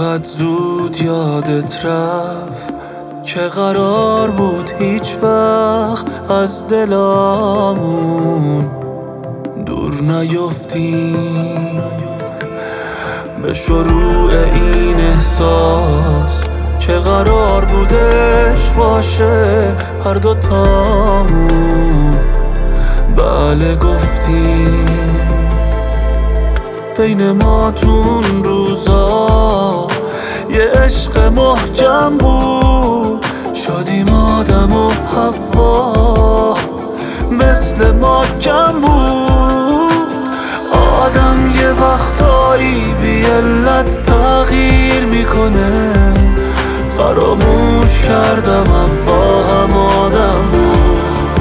چقدر زود یادت رفت که قرار بود هیچ وقت از دلامون دور نیفتیم. به شروع این احساس که قرار بودش باشه هر دوتامون بله گفتیم. بین ما تون روزا یه عشق محکم بود، شدیم آدم و حوا مثل ما کم بود. آدم یه وقتایی بی علت تغییر میکنه، فراموش کردم اوا هم آدم بود،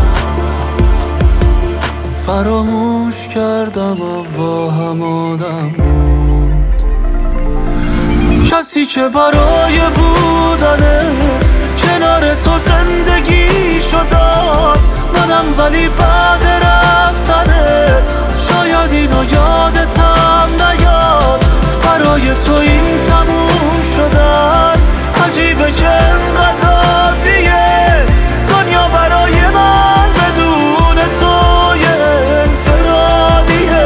فراموش کردم اوا هم آدم بود. کسی که برای بودنه کنار تو زندگی شدم منم، ولی بعد رفتنه شاید اینو یادتم نیاد. برای تو این تموم شدن عجیبه که انقدر دیگه دنیا برای من بدون تو یه انفرادیه.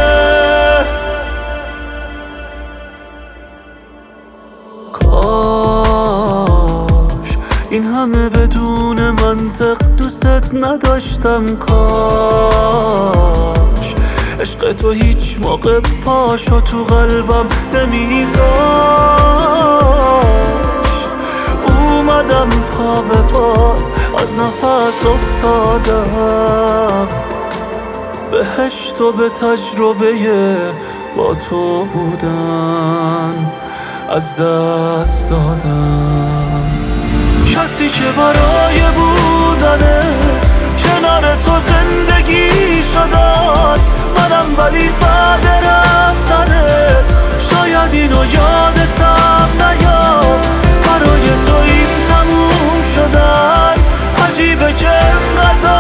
کاش این همه بدون منطق دوست نداشتم، کاش عشق تو هیچ موقع پاشو تو قلبم نمیذاش. اومدم پا به پاد از نفس افتادم، بهشت و به تجربه با تو بودن از دست دادم. کسی که برای بودنه کنار تو زندگی شدن منم، ولی بعد رفتنه شاید اینو یادتم نیاد. برای تو این تموم شدن عجیبه که انقدر